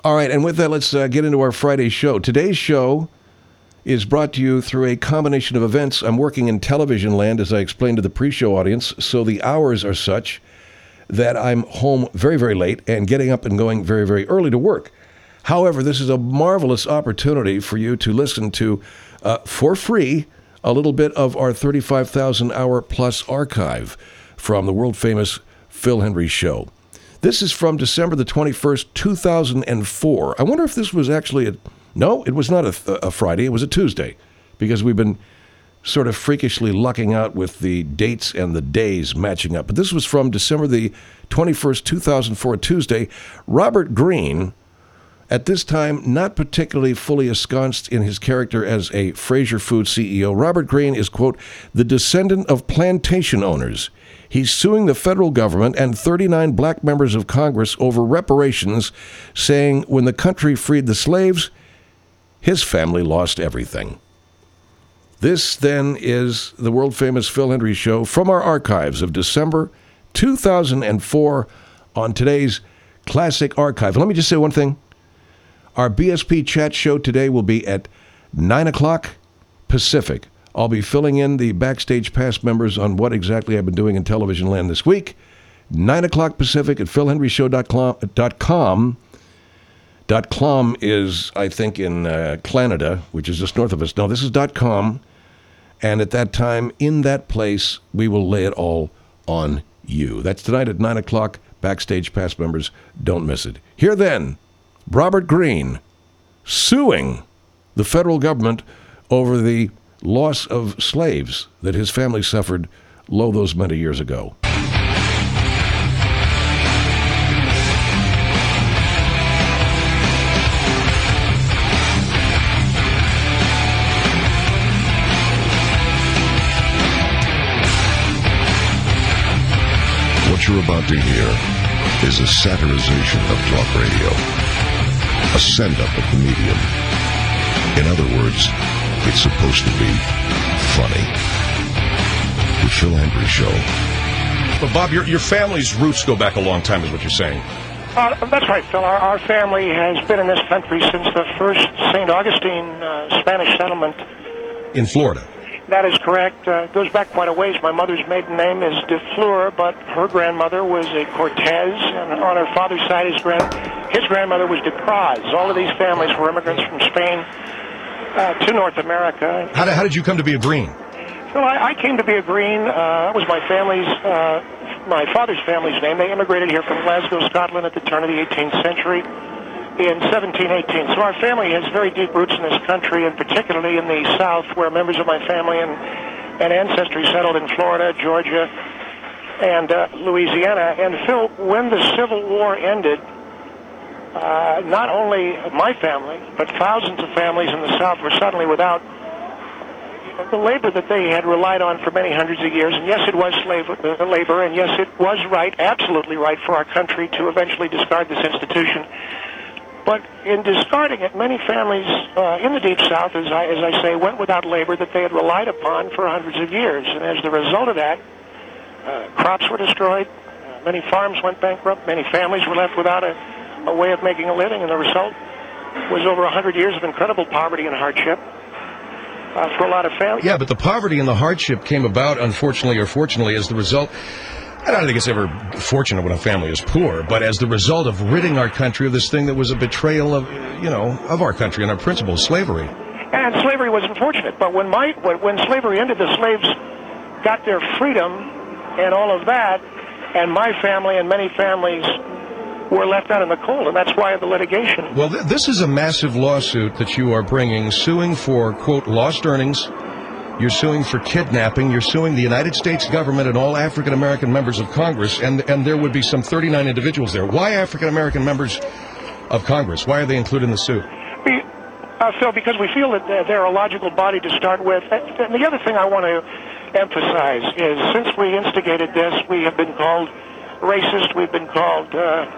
All right, and with that, let's get into our Friday show. Today's show is brought to you through a combination of events. I'm working in television land, as I explained to the pre-show audience, so the hours are such that I'm home very, very late and getting up and going very, very early to work. However, this is a marvelous opportunity for you to listen to, for free, a little bit of our 35,000-hour plus archive from the world-famous Phil Hendrie Show. This is from December the 21st, 2004. I wonder if this was actually no, it was not a Friday. It was a Tuesday, because we've been sort of freakishly lucking out with the dates and the days matching up. But this was from December the 21st, 2004, Tuesday. Robert Greene, at this time not particularly fully ensconced in his character as a Fraser Foods CEO, Robert Greene is, quote, the descendant of plantation owners. He's suing the federal government and 39 black members of Congress over reparations, saying when the country freed the slaves, his family lost everything. This, then, is the world-famous Phil Hendrie Show from our archives of December 2004 on today's Classic Archive. And let me just say one thing. Our BSP chat show today will be at 9 o'clock Pacific. I'll be filling in the Backstage Pass members on what exactly I've been doing in television land this week. 9 o'clock Pacific at philhendrieshow.com. .com is, I think, in Canada, which is just north of us. No, this is .com. And at that time, in that place, we will lay it all on you. That's tonight at 9 o'clock. Backstage Pass members, don't miss it. Here then, Robert Greene suing the federal government over the loss of slaves that his family suffered those many years ago. What you're about to hear is a satirization of talk radio, a send-up of the medium. In other words, it's supposed to be funny. The Phil Hendrie Show. But Bob, your family's roots go back a long time, is what you're saying. That's right, Phil. Our family has been in this country since the first St. Augustine Spanish settlement. In Florida. That is correct. It goes back quite a ways. My mother's maiden name is De Fleur, but her grandmother was a Cortez, and on her father's side, his grandmother was De Praz. All of these families were immigrants from Spain to North America. How did you come to be a Greene? Well, I came to be a Greene. That was my father's family's name. They immigrated here from Glasgow, Scotland at the turn of the 18th century in 1718. So our family has very deep roots in this country, and particularly in the South, where members of my family and ancestry settled in Florida, Georgia, and Louisiana. And Phil, when the Civil War ended, not only my family, but thousands of families in the South were suddenly without the labor that they had relied on for many hundreds of years. And yes, it was labor, and yes, it was right, absolutely right, for our country to eventually discard this institution. But in discarding it, many families in the Deep South, as I say, went without labor that they had relied upon for hundreds of years. And as the result of that, crops were destroyed, many farms went bankrupt, many families were left without a way of making a living, and the result was over 100 years of incredible poverty and hardship for a lot of families. Yeah, but the poverty and the hardship came about, unfortunately or fortunately, as the result. I don't think it's ever fortunate when a family is poor, but as the result of ridding our country of this thing that was a betrayal of, of our country and our principles, slavery. And slavery was unfortunate, but when slavery ended, the slaves got their freedom and all of that, and my family and many families were left out in the cold, and that's why the litigation. Well, this is a massive lawsuit that you are bringing, suing for, quote, lost earnings. You're suing for kidnapping. You're suing the United States government and all African-American members of Congress, and there would be some 39 individuals there. Why African-American members of Congress? Why are they included in the suit? Phil, because we feel that they're a logical body to start with. And the other thing I want to emphasize is since we instigated this, we have been called racist, we've been called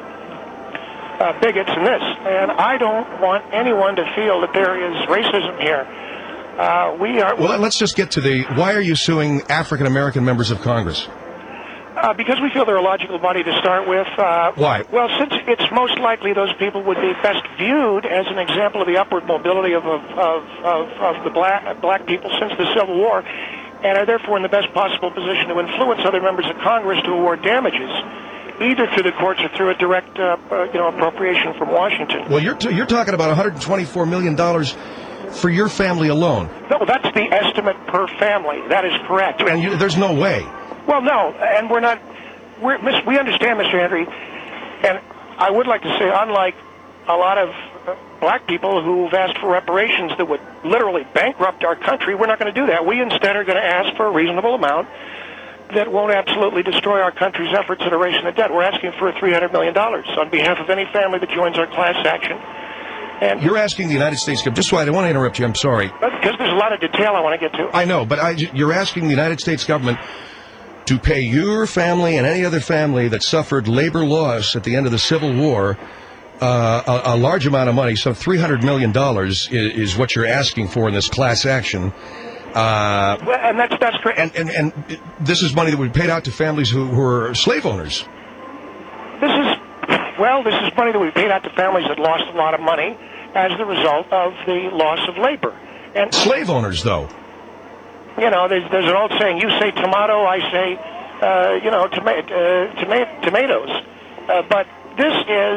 bigots and this. And I don't want anyone to feel that there is racism here. Well, let's just get to why are you suing African-American members of Congress? Because we feel they're a logical body to start with. Why? Well, since it's most likely those people would be best viewed as an example of the upward mobility of the black people since the Civil War, and are therefore in the best possible position to influence other members of Congress to award damages, either through the courts or through a direct appropriation from Washington. Well, you're talking about $124 million for your family alone. No, that's the estimate per family. That is correct. And there's no way. Well, no, and we understand, Mr. Henry, and I would like to say, unlike a lot of black people who've asked for reparations that would literally bankrupt our country, we're not going to do that. We instead are going to ask for a reasonable amount that won't absolutely destroy our country's efforts at erasing the debt. We're asking for $300 million on behalf of any family that joins our class action. And you're asking the United States government, just so I don't want to interrupt you, I'm sorry. Because there's a lot of detail I want to get to. I know, but you're asking the United States government to pay your family and any other family that suffered labor loss at the end of the Civil War a large amount of money, so $300 million is what you're asking for in this class action. Well, and that's correct. And this is money that would be paid out to families who are slave owners. This is money that we paid out to families that lost a lot of money as the result of the loss of labor. And slave owners, though. You know, there's an old saying: you say tomato, I say, tomatoes. But this is,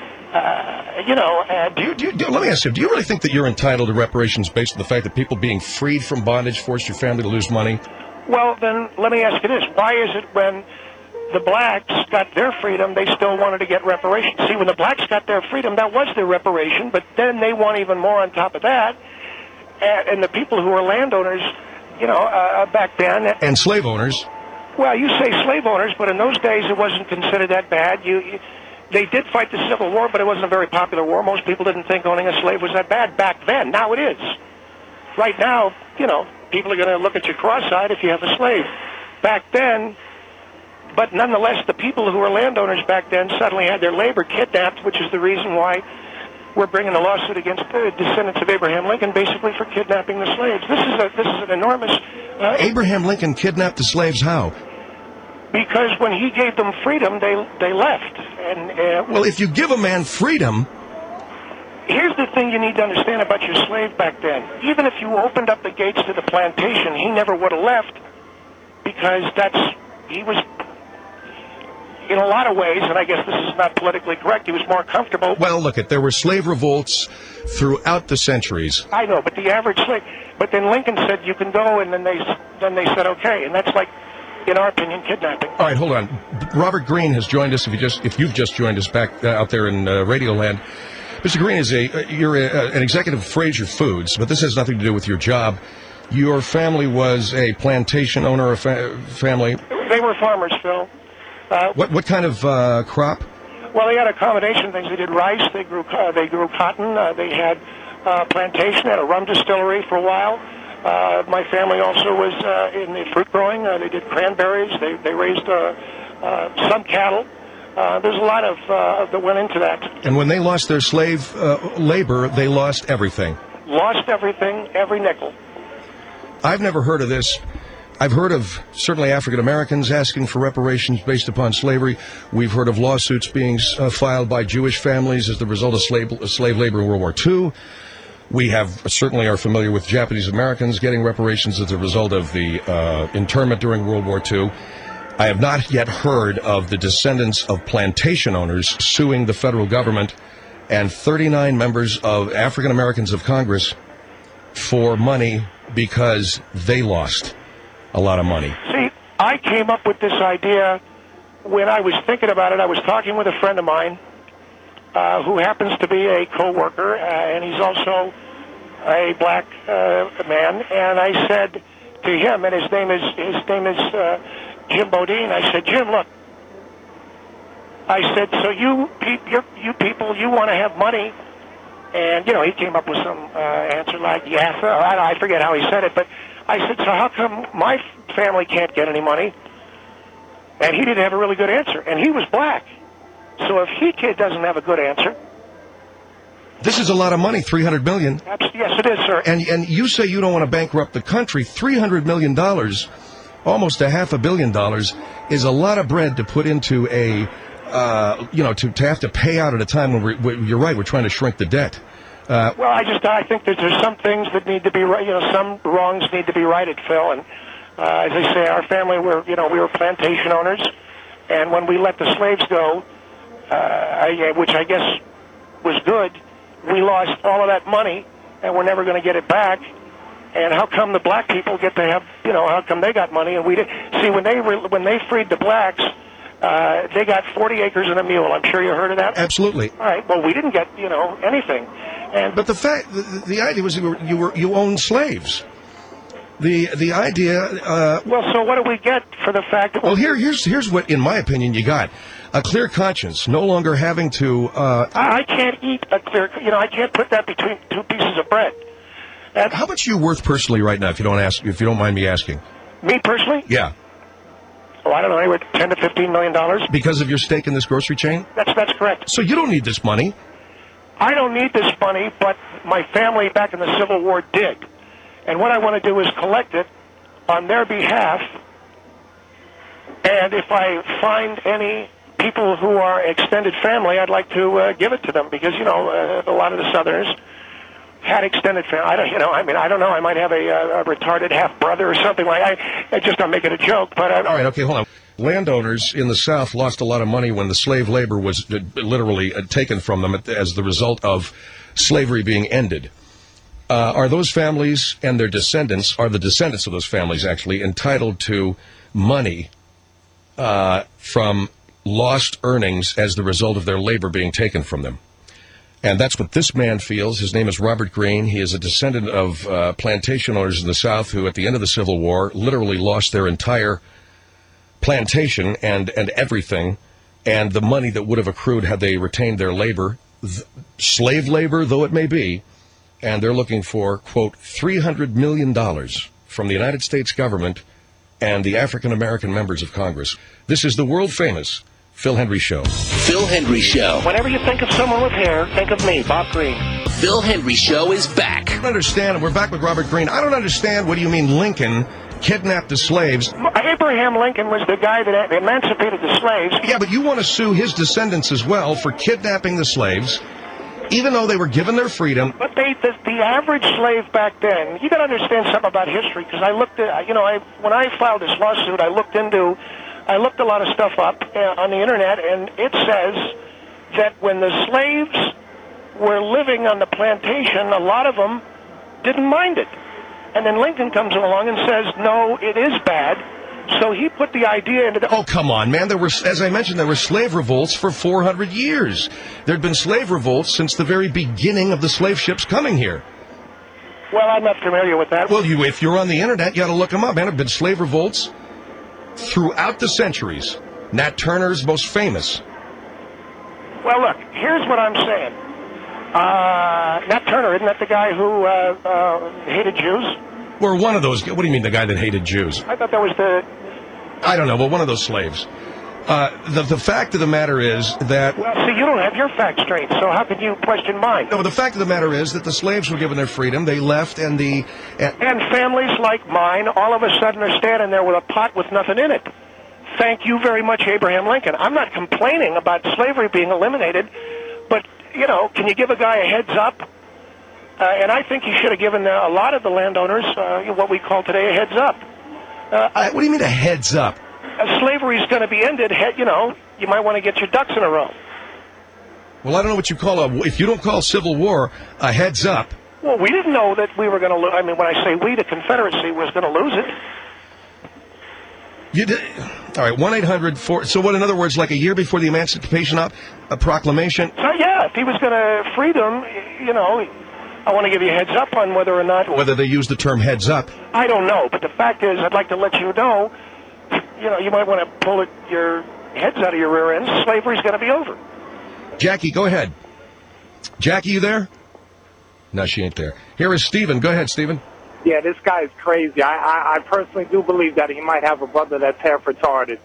let me ask you: do you really think that you're entitled to reparations based on the fact that people being freed from bondage forced your family to lose money? Well, then let me ask you this: why is it when the blacks got their freedom, they still wanted to get reparations? See, when the blacks got their freedom, that was their reparation, but then they want even more on top of that. And the people who were landowners, back then. And slave owners. Well, you say slave owners, but in those days it wasn't considered that bad. They did fight the Civil War, but it wasn't a very popular war. Most people didn't think owning a slave was that bad back then. Now it is. Right now, people are going to look at you cross-eyed if you have a slave. Back then, but nonetheless, the people who were landowners back then suddenly had their labor kidnapped, which is the reason why we're bringing a lawsuit against the descendants of Abraham Lincoln, basically for kidnapping the slaves. This is an enormous... Abraham Lincoln kidnapped the slaves how? Because when he gave them freedom, they left. And well, if you give a man freedom... Here's the thing you need to understand about your slave back then. Even if you opened up the gates to the plantation, he never would have left, because he was... In a lot of ways, and I guess this is not politically correct, he was more comfortable. Well, look, there were slave revolts throughout the centuries. I know, but the average slave... But then Lincoln said, you can go, and then they said, okay. And that's like, in our opinion, kidnapping. All right, hold on. Robert Greene has joined us, if you've just joined us back out there in Radioland. Mr. Greene, you're an executive of Fraser Foods, but this has nothing to do with your job. Your family was a plantation owner, family? They were farmers, Phil. What kind of crop? Well, they had a combination of things. They did rice. They grew cotton. They had plantation. They had a rum distillery for a while. My family also was in the fruit growing. They did cranberries. They raised some cattle. There's a lot of that went into that. And when they lost their slave labor, they lost everything. Lost everything, every nickel. I've never heard of this. I've heard of certainly African Americans asking for reparations based upon slavery. We've heard of lawsuits being filed by Jewish families as the result of slave labor in World War II. We certainly are familiar with Japanese Americans getting reparations as a result of the internment during World War II. I have not yet heard of the descendants of plantation owners suing the federal government and 39 members of African Americans of Congress for money because they lost a lot of money. See, I came up with this idea when I was thinking about it. I was talking with a friend of mine who happens to be a co-worker, and he's also a black man. And I said to him, and his name is Jim Bodine. I said, Jim, look. I said, so you people, you want to have money. And, he came up with some answer like, yes, I forget how he said it, but I said, so how come my family can't get any money? And he didn't have a really good answer, and he was black. So if he doesn't have a good answer... This is a lot of money, $300 million. Yes, it is, sir. And you say you don't want to bankrupt the country. $300 million almost $500 million is a lot of bread to put into a, to have to pay out at a time when you're right, we're trying to shrink the debt. Well, I think that there's some things that need to be right. Some wrongs need to be righted, Phil. And as I say, our family we were plantation owners, and when we let the slaves go, which I guess was good, we lost all of that money, and we're never going to get it back. And how come the black people get to have, how come they got money and we didn't? See, when they freed the blacks, they got 40 acres and a mule. I'm sure you heard of that. Absolutely. All right. Well, we didn't get, anything. But the idea was you owned slaves. The idea. Well, so what do we get for the fact that? Well, here's what, in my opinion, you got: a clear conscience, no longer having to. I can't eat a clear. I can't put that between two pieces of bread. How much are you worth personally right now? If you don't mind me asking. Me personally? Yeah. Oh, I don't know, anywhere $10 to $15 million. Because of your stake in this grocery chain? That's correct. So you don't need this money. I don't need this money, but my family back in the Civil War did. And what I want to do is collect it on their behalf. And if I find any people who are extended family, I'd like to give it to them because, a lot of the Southerners had extended family. I don't know. I might have a retarded half brother or something like. I'm making a joke, but all right. Okay, hold on. Landowners in the South lost a lot of money when the slave labor was literally taken from them as the result of slavery being ended. Are those families and their descendants, are the descendants of those families actually entitled to money from lost earnings as the result of their labor being taken from them? And that's what this man feels. His name is Robert Greene. He is a descendant of plantation owners in the South who, at the end of the Civil War, literally lost their entire plantation and everything, and the money that would have accrued had they retained their labor, slave labor though it may be, and they're looking for, quote, $300 million from the United States government and the African-American members of Congress. This is the world-famous Phil Hendrie Show. Phil Hendrie Show. Whenever you think of someone with hair, think of me, Bob Greene. Phil Hendrie Show is back. I don't understand. We're back with Robert Greene. I don't understand. What do you mean Lincoln kidnapped the slaves? Abraham Lincoln was the guy that emancipated the slaves. Yeah, but you want to sue his descendants as well for kidnapping the slaves, even though they were given their freedom. But the average slave back then, you got to understand something about history, because I looked at, when I filed this lawsuit, I looked a lot of stuff up on the internet, and it says that when the slaves were living on the plantation, a lot of them didn't mind it. And then Lincoln comes along and says, no, it is bad. So he put the idea into the... Oh, come on, man. As I mentioned, there were slave revolts for 400 years. There'd been slave revolts since the very beginning of the slave ships coming here. Well, I'm not familiar with that. Well, if you're on the internet, you got to look them up, man. There have been slave revolts throughout the centuries. Nat Turner's most famous. Well, look, here's what I'm saying. Nat Turner, isn't that the guy who hated Jews? Or one of those. What do you mean, the guy that hated Jews? I thought that was the... I don't know, but one of those slaves. The fact of the matter is that... Well, see, you don't have your facts straight, so how could you question mine? No, the fact of the matter is that the slaves were given their freedom, they left, and And families like mine all of a sudden are standing there with a pot with nothing in it. Thank you very much, Abraham Lincoln. I'm not complaining about slavery being eliminated, but, can you give a guy a heads up? And I think he should have given a lot of the landowners what we call today a heads up. What do you mean a heads up? Slavery is going to be ended. You might want to get your ducks in a row. Well, I don't know what you call if you don't call Civil War a heads up. Well, we didn't know that we were going to lose. I mean, when I say we, the Confederacy was going to lose it. You did. All right, 1-800-4. So what? In other words, like a year before the Emancipation Proclamation. So yeah, if he was going to free them, I want to give you a heads up on whether or not... Whether they use the term heads up. I don't know, but the fact is, I'd like to let you know, you might want to pull your heads out of your rear ends. Slavery's going to be over. Jackie, go ahead. Jackie, you there? No, she ain't there. Here is Stephen. Go ahead, Stephen. Yeah, this guy's crazy. I personally do believe that he might have a brother that's half retarded.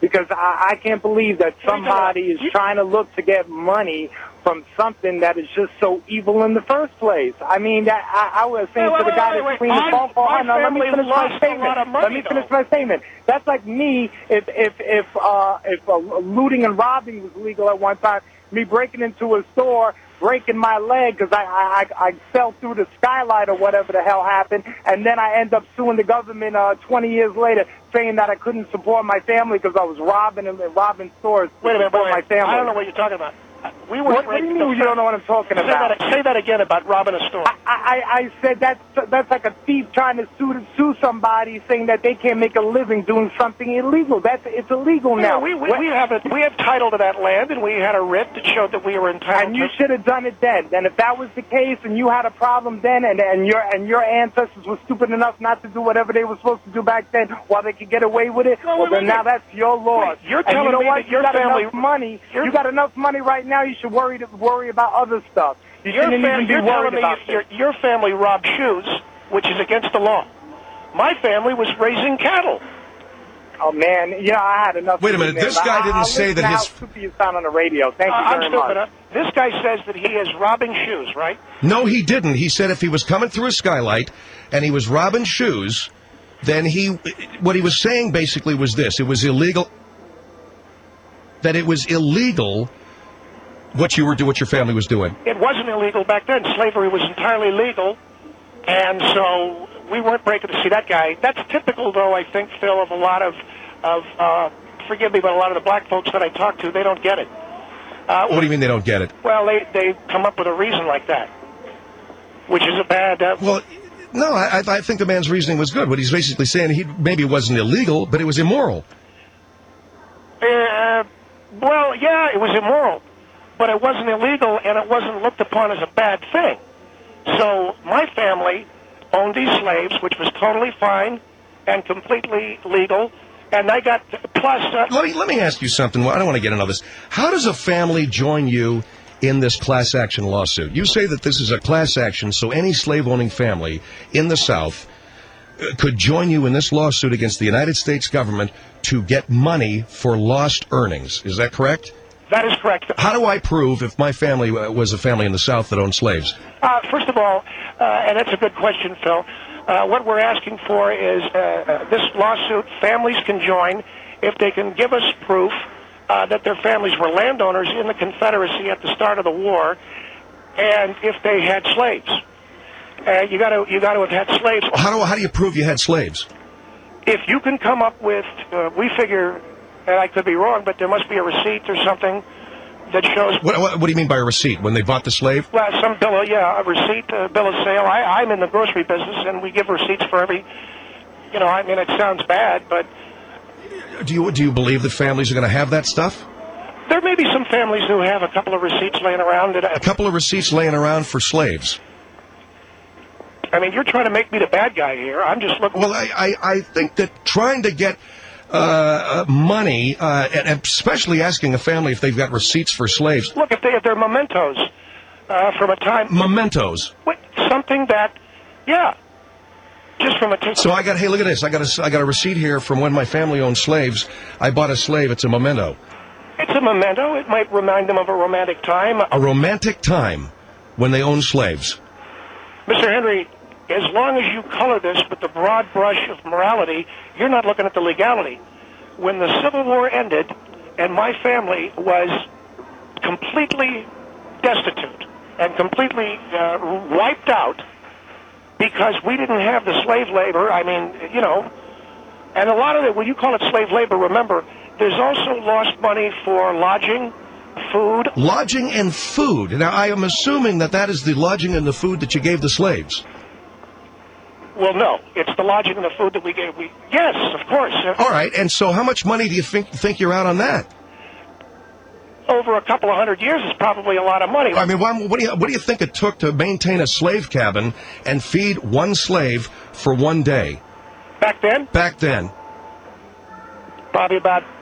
because I can't believe that somebody is trying to look to get money from something that is just so evil in the first place. I mean, I was saying to the guy that's between the phone call. Let me finish my statement. That's like me if looting and robbing was legal at one time. Me breaking into a store, breaking my leg because I fell through the skylight or whatever the hell happened, and then I end up suing the government 20 years later, saying that I couldn't support my family because I was robbing stores. Wait a minute, boy. My family. I don't know what you're talking about. What do you mean you don't know what I'm talking about? Say that again about robbing a store. I said that's like a thief trying to sue somebody, saying that they can't make a living doing something illegal. It's illegal now. We have title to that land, and we had a writ that showed that we were entitled. And you should have done it then. And if that was the case, and you had a problem then, and your ancestors were stupid enough not to do whatever they were supposed to do back then, while they could get away with it, now that's your loss. You're telling me that your family money. You got enough money right now. You should worry about other stuff. You're telling me your family robbed shoes, which is against the law. My family was raising cattle. Oh, man, I had enough. Wait a minute, this guy didn't say that his... How stupid you sound on the radio. Thank you very much. This guy says that he is robbing shoes, right? No, he didn't. He said if he was coming through a skylight and he was robbing shoes, then what he was saying basically was this. It was illegal. That it was illegal what your family was doing. It wasn't illegal back then. Slavery was entirely legal, and so we weren't breaking to see that guy. That's typical, though, I think, Phil, of a lot of forgive me, but a lot of the black folks that I talk to, they don't get it. What do you mean they don't get it? Well, they come up with a reason like that, which is a bad... well, no, I think the man's reasoning was good. What he's basically saying, maybe it wasn't illegal, but it was immoral. Well, yeah, it was immoral. But it wasn't illegal, and it wasn't looked upon as a bad thing. So my family owned these slaves, which was totally fine and completely legal, and I got plus... Let me ask you something. I don't want to get into this. How does a family join you in this class action lawsuit? You say that this is a class action, so any slave-owning family in the South could join you in this lawsuit against the United States government to get money for lost earnings. Is that correct? That is correct. How do I prove if my family was a family in the South that owned slaves? First of all, and that's a good question, Phil, what we're asking for is this lawsuit, families can join if they can give us proof that their families were landowners in the Confederacy at the start of the war, and if they had slaves. You got to have had slaves. How do you prove you had slaves? If you can come up with, we figure, and I could be wrong, but there must be a receipt or something that shows... What do you mean by a receipt? When they bought the slave? Well, some bill, a receipt, a bill of sale. I'm in the grocery business, and we give receipts for every... it sounds bad, but... Do you believe that families are going to have that stuff? There may be some families who have a couple of receipts laying around. A couple of receipts laying around for slaves? I mean, you're trying to make me the bad guy here. I'm just looking... Well, I think that trying to get... money, and especially asking a family if they've got receipts for slaves. Look, if they're mementos from a time... Mementos? Something that, yeah, just from a time... So hey, look at this. I got a receipt here from when my family owned slaves. I bought a slave. It's a memento. It's a memento. It might remind them of a romantic time. A romantic time when they owned slaves. Mr. Henry, as long as you color this with the broad brush of morality, you're not looking at the legality. When the Civil War ended and my family was completely destitute and completely wiped out because we didn't have the slave labor, and a lot of it, when you call it slave labor, remember, there's also lost money for lodging, food. Lodging and food. Now, I am assuming that is the lodging and the food that you gave the slaves. Well, no. It's the lodging and the food that we gave. Yes, of course. All right. And so how much money do you think you're out on that? Over a couple of 100 years is probably a lot of money. I mean, what do you think it took to maintain a slave cabin and feed one slave for one day? Back then? Back then. Probably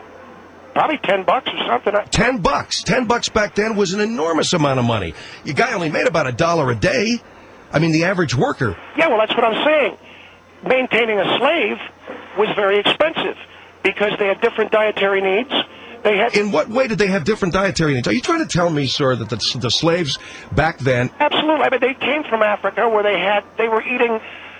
$10 or something. $10. $10 back then was an enormous amount of money. Your guy only made about $1 a day. I mean, the average worker. Yeah, well, that's what I'm saying. Maintaining a slave was very expensive. because they had different dietary needs. They had. In what way did they have different dietary needs? Are you trying to tell me, sir, that the slaves back then... Absolutely. I mean, they came from Africa where they were eating,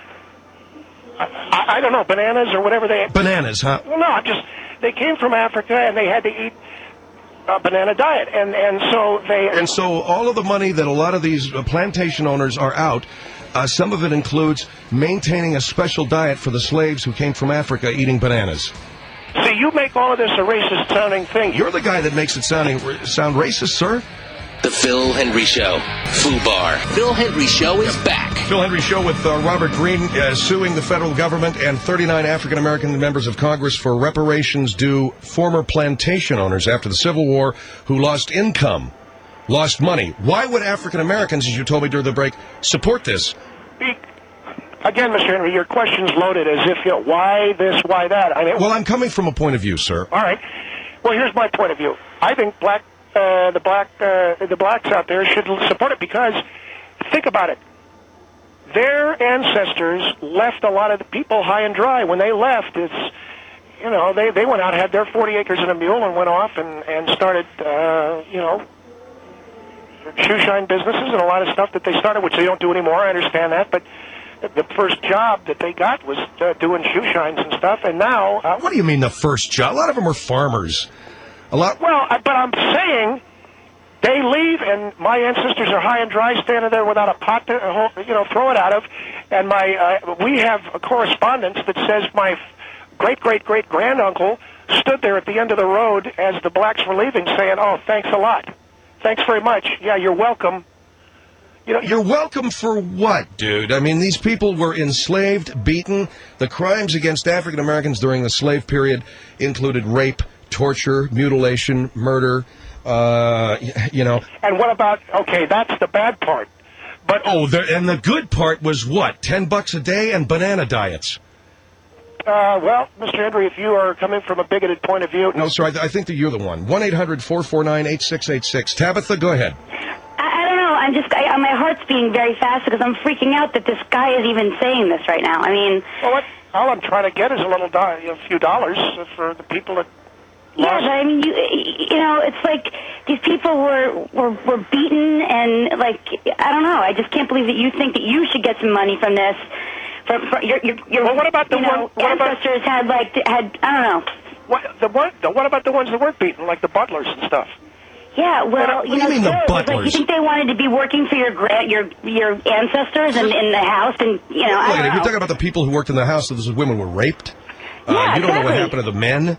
I don't know, bananas or whatever they... Bananas, huh? Well, no, they came from Africa and they had to eat a banana diet. And so they... And so all of the money that a lot of these plantation owners are out, some of it includes maintaining a special diet for the slaves who came from Africa eating bananas. See, you make all of this a racist-sounding thing. You're the guy that makes it sound racist, sir. The Phil Hendry Show. FUBAR. Phil Hendry Show is back. Phil Hendry Show with Robert Greene suing the federal government and 39 African-American members of Congress for reparations due former plantation owners after the Civil War who lost income, lost money. Why would African-Americans, as you told me during the break, support this? Again, Mr. Henry, your question's loaded as if, why this, why that? I mean, well, I'm coming from a point of view, sir. All right. Well, here's my point of view. I think the blacks out there should support it because, think about it. Their ancestors left a lot of the people high and dry. When they left, they went out, had their 40 acres and a mule, and went off and started, shoe shine businesses and a lot of stuff that they started, which they don't do anymore. I understand that, but the first job that they got was doing shoe shines and stuff, and now... what do you mean the first job? A lot of them were farmers. But I'm saying they leave, and my ancestors are high and dry, standing there without a pot to throw it out of, and we have a correspondence that says my great-great-great-granduncle stood there at the end of the road as the blacks were leaving saying, oh, thanks a lot. Thanks very much. Yeah, you're welcome. You're welcome for what, dude? I mean, these people were enslaved, beaten. The crimes against African Americans during the slave period included rape, torture, mutilation, murder, And what about, that's the bad part. But and the good part was what? $10 a day and banana diets. Well, Mr. Henry, if you are coming from a bigoted point of view... No, sir, I think that you're the one. 1-800-449-8686. Tabitha, go ahead. I don't know. My heart's beating very fast because I'm freaking out that this guy is even saying this right now. I mean... Well, all I'm trying to get is a few dollars for the people that... Yeah, but I mean, it's like these people were beaten and, I don't know. I just can't believe that you think that you should get some money from this. Well, what about the ancestors had I don't know. What about the ones that weren't beaten, like the butlers and stuff? Yeah, well, what do you mean the butlers? You think they wanted to be working for your ancestors in the house, and Look, if you're talking about the people who worked in the house, so those women were raped. Yeah, you don't know what happened to the men.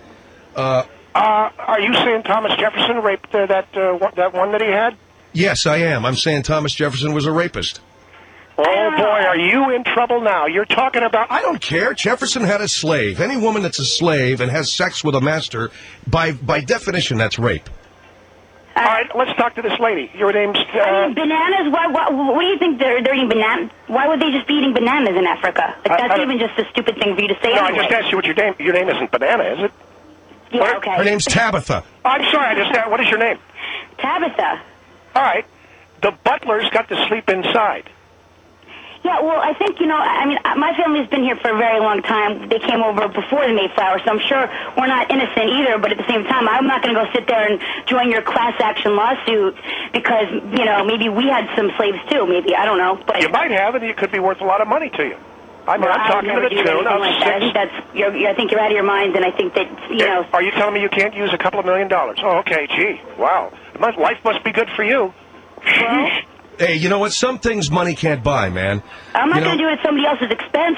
Are you saying Thomas Jefferson raped that one that he had? Yes, I am. I'm saying Thomas Jefferson was a rapist. Oh, boy, are you in trouble now? You're talking about... I don't care. Jefferson had a slave. Any woman that's a slave and has sex with a master, by definition, that's rape. All right, let's talk to this lady. Your name's... bananas? What do you think they're eating bananas? Why would they just be eating bananas in Africa? That's even just a stupid thing for you to say. No, anyway. I just asked you what your name... Your name isn't Banana, is it? Yeah, okay. Her name's Tabitha. I'm sorry, I just asked... What is your name? Tabitha. All right. The butlers got to sleep inside. Yeah, well, I think, my family's been here for a very long time. They came over before the Mayflower, so I'm sure we're not innocent either, but at the same time, I'm not going to go sit there and join your class action lawsuit because, maybe we had some slaves too, maybe, I don't know. But you might have, and it could be worth a lot of money to you. I'm talking to the tune of I think you're out of your mind, and I think that, Are you telling me you can't use a couple of $1 million? Oh, okay, gee, wow. Life must be good for you. Well, hey, you know what? Some things money can't buy, man. I'm not going to do it at somebody else's expense,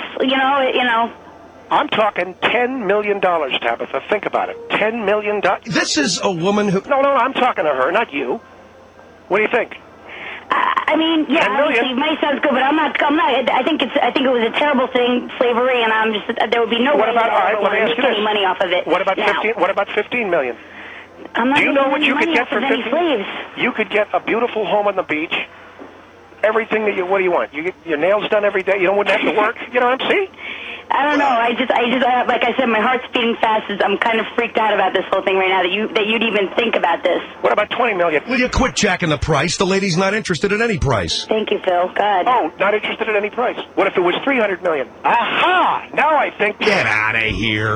I'm talking $10 million, Tabitha. Think about it. $10 million. This is a woman who... No, I'm talking to her, not you. What do you think? Yeah, obviously, it may sound good, but I'm not. I think it was a terrible thing, slavery, and there would be no way that I would make any money off of it. What about $15 million? Do you know what you could get for 15 slaves? You could get a beautiful home on the beach. Everything that what do you want? You get your nails done every day. You wouldn't have to work. You know what I'm saying? I don't know. I just, like I said, my heart's beating fast. I'm kind of freaked out about this whole thing right now. That you'd even think about this. What about $20 million? Will you quit jacking the price? The lady's not interested in any price. Thank you, Phil. God. Oh, not interested in any price. What if it was $300 million? Aha! Now I think. Get out of here.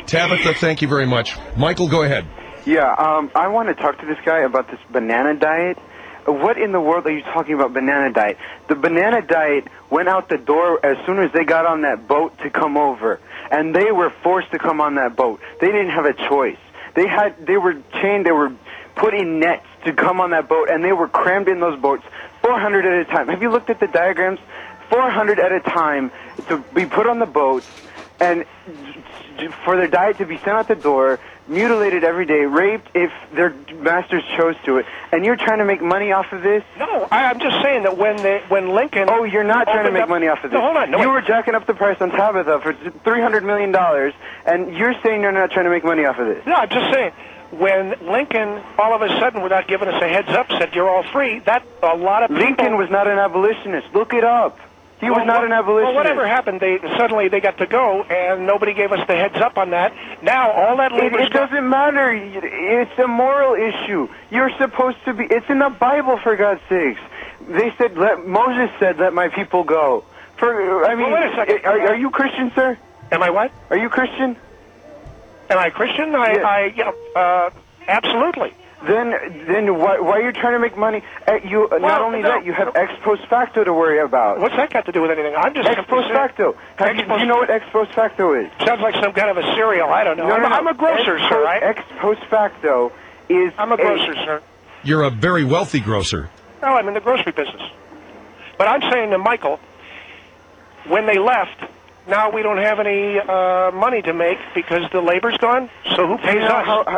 Tabitha, thank you very much. Michael, go ahead. Yeah, I want to talk to this guy about this banana diet. What in the world are you talking about, banana diet? The banana diet went out the door as soon as they got on that boat to come over. And they were forced to come on that boat. They didn't have a choice. They were chained, they were put in nets to come on that boat, and they were crammed in those boats 400 at a time. Have you looked at the diagrams? 400 at a time to be put on the boats, and for their diet to be sent out the door, mutilated every day, raped if their masters chose to it, and you're trying to make money off of this? No, I'm just saying that when Lincoln... Oh, you're not trying to make money off of this. No, hold on. No, you were jacking up the price on Tabitha for $300 million, and you're saying you're not trying to make money off of this. No, I'm just saying, when Lincoln, all of a sudden, without giving us a heads up, said you're all free, that a lot of people... Lincoln was not an abolitionist. Look it up. He was not an abolitionist. Well, whatever happened, suddenly they got to go, and nobody gave us the heads up on that. Now, all that labor... It doesn't matter. It's a moral issue. You're supposed to be... It's in the Bible, for God's sakes. They said, Moses said, let my people go. I mean, well, wait a second. Are you Christian, sir? Am I what? Are you Christian? Am I Christian? Yes. Absolutely. Then why are you trying to make money? Not only that, you have ex post facto to worry about. What's that got to do with anything? I'm just ex post facto. Do you know what ex post facto is? Sounds like some kind of a cereal. I don't know. No, I'm a grocer, sir, right? Ex post facto is... I'm a grocer, sir. You're a very wealthy grocer. No, I'm in the grocery business. But I'm saying to Michael, when they left, now we don't have any money to make because the labor's gone. So who pays us?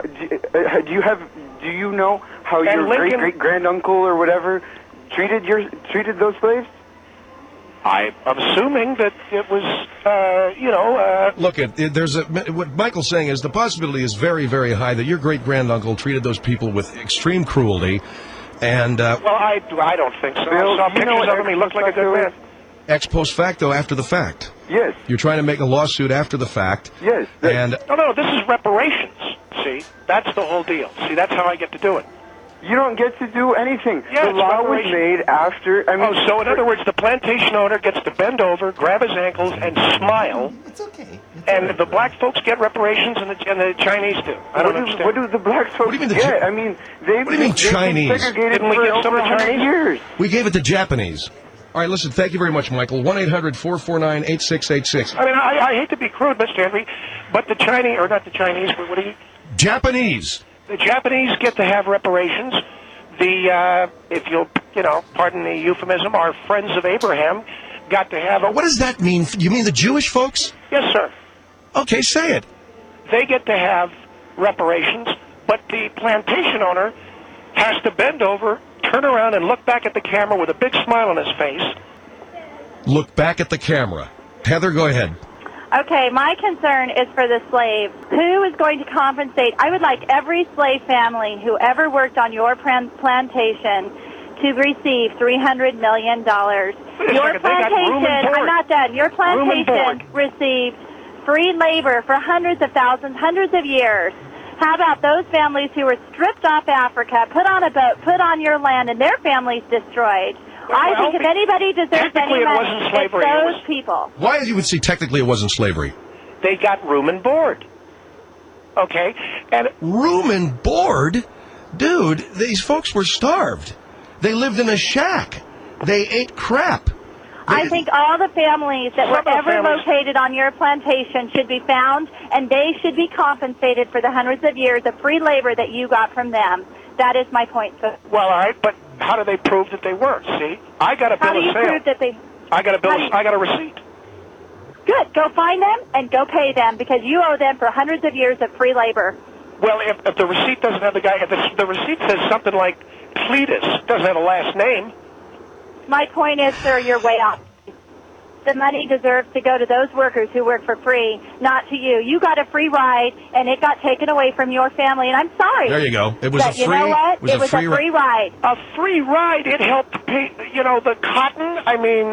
Do you know how your great granduncle or whatever treated those slaves? I'm assuming that it was, Look, what Michael's saying is the possibility is very, very high that your great granduncle treated those people with extreme cruelty, and well, I don't think so. Bill, I saw pictures of him. He looked like a good man. Ex post facto, after the fact. Yes. You're trying to make a lawsuit after the fact. Yes. No, this is reparations. See, that's the whole deal. See, that's how I get to do it. You don't get to do anything. Yeah, the law was made after... so in other words, the plantation owner gets to bend over, grab his ankles, and smile. It's okay. And the black folks get reparations, and the Chinese do. I don't understand. What do the black folks get? What do you mean Chinese? They've been segregated for over 100 years. We gave it to Japanese. All right, listen, thank you very much, Michael. 1-800-449-8686. I mean, I hate to be crude, Mr. Henry, but the Chinese, or not the Chinese, but what are you... Japanese. The Japanese get to have reparations. If you'll, pardon the euphemism, our friends of Abraham got to have... What does that mean? You mean the Jewish folks? Yes, sir. Okay, say it. They get to have reparations, but the plantation owner has to bend over, turn around, and look back at the camera with a big smile on his face. Look back at the camera. Heather, go ahead. Okay, my concern is for the slaves. Who is going to compensate? I would like every slave family who ever worked on your plantation to receive $300 million. Your plantation, I'm not done. Your plantation received free labor for hundreds of thousands, hundreds of years. How about those families who were stripped off Africa, put on a boat, put on your land, and their families destroyed? I think if anybody deserves any money, it's those people. Why, you would say technically it wasn't slavery? They got room and board. Okay? And room and board? Dude, these folks were starved. They lived in a shack. They ate crap. I think all the families that were ever located on your plantation should be found, and they should be compensated for the hundreds of years of free labor that you got from them. That is my point. So, well, all right, but how do they prove that they were? See, I got a bill of sale. How do you prove that they? I got a receipt. Good. Go find them and go pay them because you owe them for hundreds of years of free labor. Well, if the receipt doesn't have the guy, if the receipt says something like Cletus, doesn't have a last name. My point is, sir, you're way off. The money deserves to go to those workers who work for free, not to you. You got a free ride, and it got taken away from your family, and I'm sorry. There you go. It was a free. You know what? It was a free ride. A free ride. It helped pay. The cotton. I mean,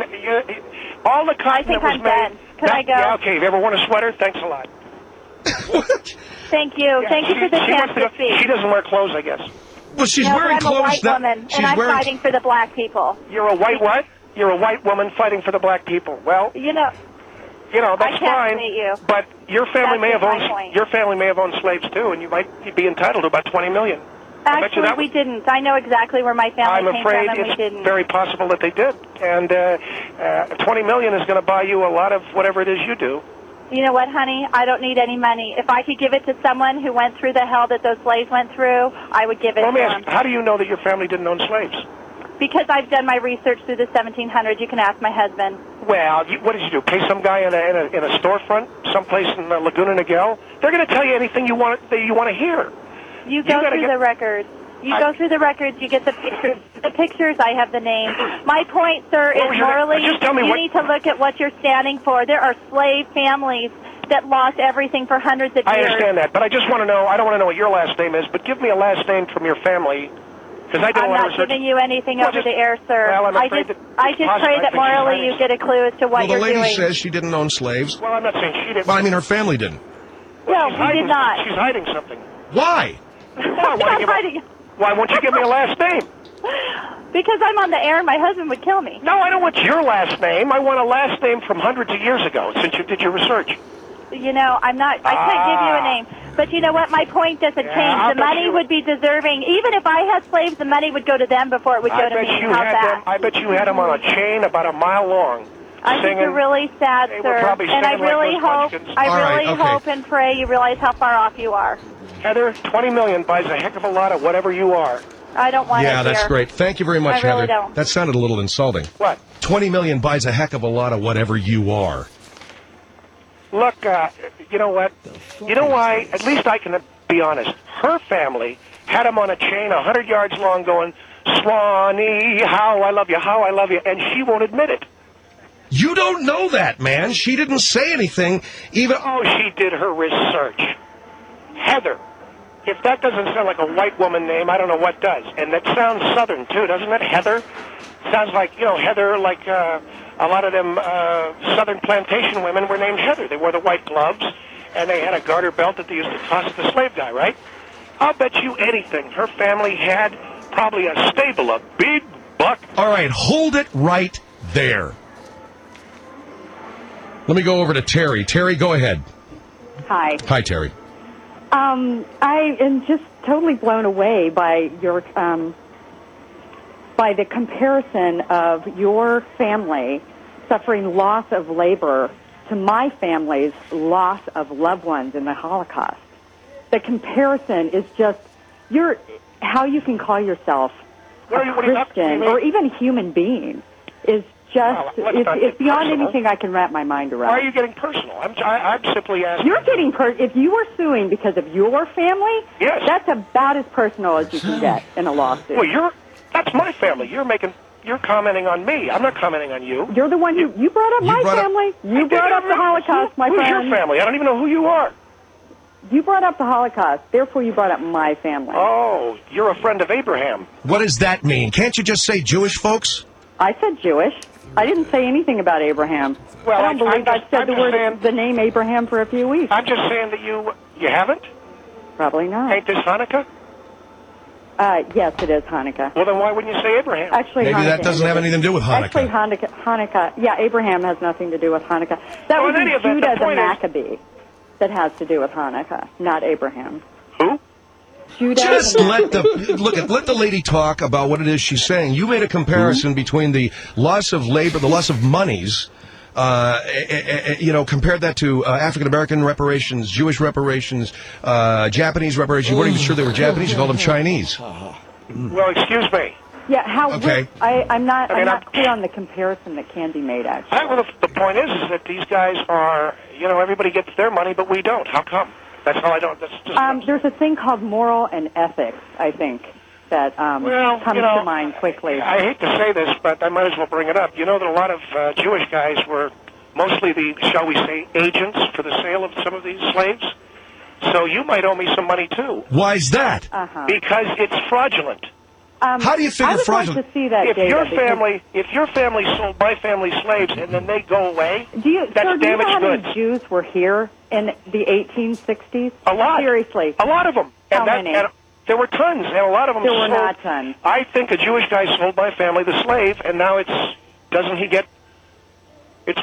all the cotton that was made. Done. Can I go? Yeah. Okay. You ever worn a sweater? Thanks a lot. What? Thank you. Yeah, Thank you for the chance to speak. She doesn't wear clothes, I guess. Well, she's wearing clothes. I'm a white woman, and I'm fighting for the black people. You're a white what? You're a white woman fighting for the black people. Well, You know, that's I can't fine. debate you. But your family may have That's my owned point. your family may have owned slaves too, and you might be entitled to about $20 million. I bet you Actually, that we was- didn't. I know exactly where my family I'm came afraid from, and we it's didn't. very possible that they did. And $20 million is going to buy you a lot of whatever it is you do. You know what, honey? I don't need any money. If I could give it to someone who went through the hell that those slaves went through, I would give it Let to me ask, them. how do you know that your family didn't own slaves? Because I've done my research through the 1700s. You can ask my husband. Well, what did you do? Pay some guy in a storefront, someplace in Laguna Niguel? They're going to tell you anything you want to hear. You go gotta through get- the records. You go through the records. You get the pictures. The pictures. I have the names. My point, sir, What is was your name? morally, Just tell me you what- need to look at what you're standing for. There are slave families that lost everything for hundreds of I years. understand that, but I just want to know. I don't want to know what your last name is, but give me a last name from your family, because I did a I'm lot of not research. giving you anything Well, over just- the air, sir. well, I'm I afraid just, that I it's just possible. pray I that think she's morally hiding you get a clue as to what Well, the you're lady doing. says she didn't own slaves. Well, I'm not saying she didn't. Well, I mean, her family didn't. No, She's we hiding- did not. She's hiding something. Why? Why won't you give me a last name? Because I'm on the air and my husband would kill me. No, I don't want your last name. I want a last name from hundreds of years ago, since you did your research. You know, I can't give you a name. But you know what? My point doesn't Yeah, change. I'll The bet money you- would be deserving. Even if I had slaves, the money would go to them before it would go I to bet me. you How's had that? them. I bet you had them on a chain about a mile long. I think singing. you're really sad, They were sir. probably And I singing like really those hope, Munchkins. I All right, really okay. hope and pray you realize how far off you are. Heather, $20 million buys a heck of a lot of whatever you are. I don't want Yeah, it that's here. great. Thank you very much, I really Heather. don't. That sounded a little insulting. What? 20 million buys a heck of a lot of whatever you are. Look, you know what? You know why? At least I can be honest. Her family had him on a chain 100 yards long going, Swanee, how I love you, and she won't admit it. You don't know that, man. She didn't say anything. Even Oh, she did her research. Heather. If that doesn't sound like a white woman name, I don't know what does. And that sounds southern, too, doesn't it? Heather? Sounds like, Heather, like a lot of them southern plantation women were named Heather. They wore the white gloves, and they had a garter belt that they used to toss at the slave guy, right? I'll bet you anything. Her family had probably a stable, a big buck. All right, hold it right there. Let me go over to Terry. Terry, go ahead. Hi. Hi, Terry. I am just totally blown away by your by the comparison of your family suffering loss of labor to my family's loss of loved ones in the Holocaust. The comparison is just how you can call yourself a Christian or even human being is just Well, let's not it's get beyond personal. anything I can wrap my mind around. Why are you getting personal? I'm simply asking. You're getting if you were suing because of your family, Yes. that's about as personal as you can get in a lawsuit. Well, that's my family. You're commenting on me. I'm not commenting on you. You're the one you brought up my brought up- family. You brought up the Holocaust, my Who's friend. your family? I don't even know who you are. You brought up the Holocaust, therefore you brought up my family. Oh, you're a friend of Abraham. What does that mean? Can't you just say Jewish folks? I said Jewish. I didn't say anything about Abraham. Well, I don't believe I've said I'm just saying- the name Abraham for a few weeks. I'm just saying that you haven't? Probably not. Ain't this Hanukkah? Yes, it is Hanukkah. Well, then why wouldn't you say Abraham? Actually, Maybe that Hanukkah doesn't have anything to do with Hanukkah. Actually, Hanukkah. Yeah, Abraham has nothing to do with Hanukkah. That Well, would in any be event, Judah the the point is- Maccabee that has to do with Hanukkah, not Abraham. Who? Judah. Just the let the lady talk about what it is she's saying. You made a comparison between the loss of labor, the loss of monies, compared that to African American reparations, Jewish reparations, Japanese reparations. You weren't even sure they were Japanese. You called them Chinese. Well, excuse me. Yeah, Okay. I'm not I mean, I'm not clear on the comparison that can be made, actually. Well, the point is that these guys are, everybody gets their money, but we don't. How come? That's all I don't. That's just. There's a thing called moral and ethics, I think, that comes to mind quickly. I hate to say this, but I might as well bring it up. You know that a lot of Jewish guys were mostly the, shall we say, agents for the sale of some of these slaves. So you might owe me some money too. Why's that? Because it's fraudulent. How do you figure I would fraudulent? like to see that If data. your family sold my family slaves and then they go away, Do you that's know damaged how goods. many Jews were here in the 1860s? A lot. Seriously. A lot of them. How many? And there were tons, and a lot of them There were sold. not tons. I think a Jewish guy sold my family the slave, and now it's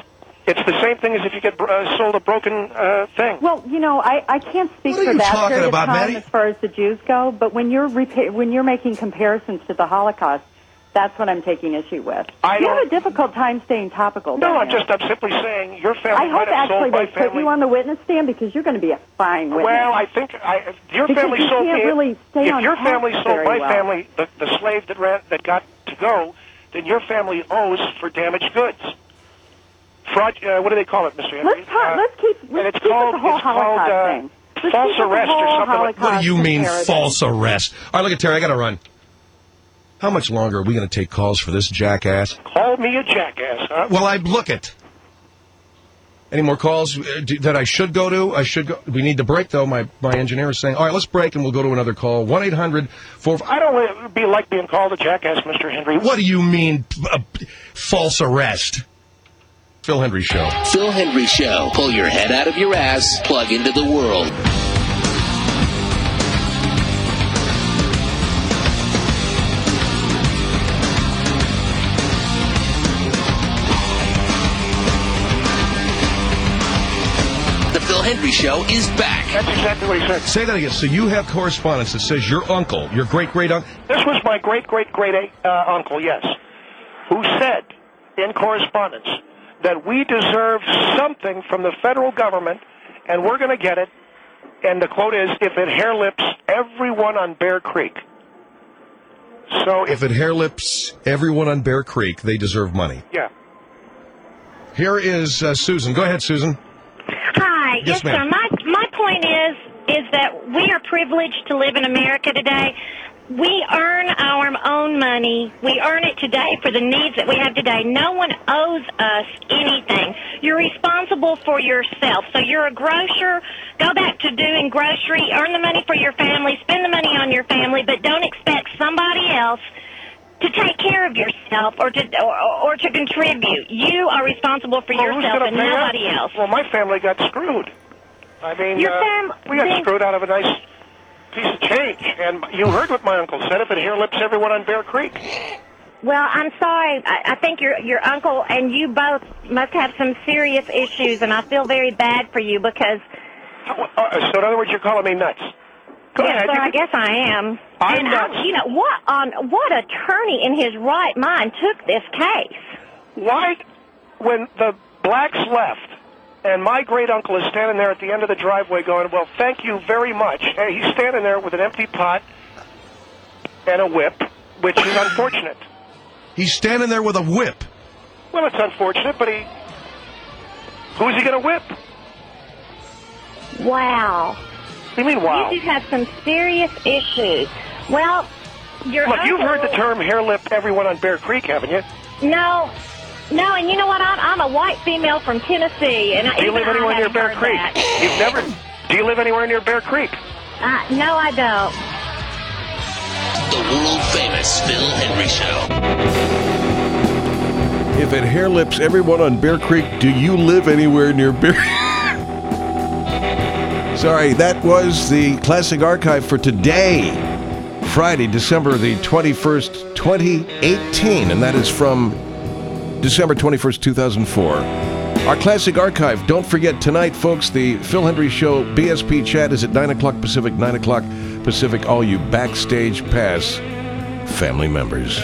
It's the same thing as if you get sold a broken thing. Well, I can't speak What are for you that talking period about, of time Maddie? as far as the Jews go, but when you're making comparisons to the Holocaust, that's what I'm taking issue with. You have a difficult time staying topical. No, don't you? I'm simply saying your family I hope might have actually sold my they put family. you on the witness stand because you're going to be a fine witness. Well, I think your Because family you sold can't me. really stay If on your task family sold very my well. family, the slave that got to go, then your family owes for damaged goods. Fraud. What do they call it, Mr. Henry? Let's keep and it's keep with called the whole it's called Holocaust thing. Let's false keep with the arrest or whole something like that. What do you mean comparison. false arrest? All right, look at Terry. I got to run. How much longer are we going to take calls for this jackass? Call me a jackass, huh? Well, I look it. Any more calls that I should go to? I should go. We need to break, though. My engineer is saying, all right, let's break, and we'll go to another call. 1-800-4... I don't like being called a jackass, Mr. Henry. What do you mean, false arrest? Phil Henry Show. Phil Henry Show. Pull your head out of your ass, plug into the world. The Phil Henry Show is back. That's exactly what he said. Say that again. So you have correspondence that says your uncle, your great-great-uncle... This was my great-great-great-uncle, yes, who said in correspondence that we deserve something from the federal government, and we're going to get it, and the quote is, if it hair lips everyone on Bear Creek. So If it hair lips everyone on Bear Creek, they deserve money. Yeah. Here is Susan. Go ahead, Susan. Hi. Yes, sir. ma'am. My point is that we are privileged to live in America today. We earn our own money. We earn it today for the needs that we have today. No one owes us anything. You're responsible for yourself. So you're a grocer. Go back to doing grocery. Earn the money for your family. Spend the money on your family. But don't expect somebody else to take care of yourself or to contribute. You are responsible for Well, who's yourself gonna and pay up? nobody else. Well, my family got screwed. I mean, we got then- screwed out of a nice piece of change. And you heard what my uncle said, if it hair lips everyone on Bear Creek. Well, I'm sorry. I think your uncle and you both must have some serious issues, and I feel very bad for you because... So in other words, you're calling me nuts. Go yes, ahead. sir, You I can- guess I am. I'm and nuts. what attorney in his right mind took this case? Why, when the blacks left, and my great-uncle is standing there at the end of the driveway going, well, thank you very much. And he's standing there with an empty pot and a whip, which is unfortunate. He's standing there with a whip. Well, it's unfortunate, but who's he going to whip? Wow. What do you mean, wow? You do have some serious issues. Well, your Look, you've uncle... heard the term hair lip everyone on Bear Creek, haven't you? No, and you know what? I'm a white female from Tennessee, and Do you live anywhere near Bear Creek? You've never... Do you live anywhere near Bear Creek? No, I don't. The world-famous Phil Henry Show. If it hair lips everyone on Bear Creek, do you live anywhere near Bear... Sorry, that was the Classic Archive for today, Friday, December the 21st, 2018, and that is from December 21st, 2004. Our Classic Archive, don't forget tonight, folks, the Phil Henry Show BSP chat is at 9 o'clock Pacific, 9 o'clock Pacific, all you Backstage Pass family members.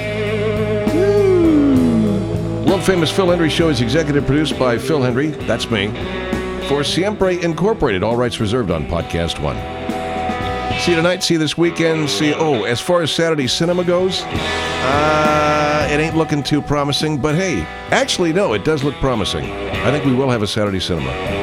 World-famous Phil Henry Show is executive produced by Phil Henry, that's me, for Siempre Incorporated, all rights reserved on Podcast One. See you tonight, see you this weekend, as far as Saturday cinema goes, it ain't looking too promising, but hey, actually, no, it does look promising. I think we will have a Saturday cinema.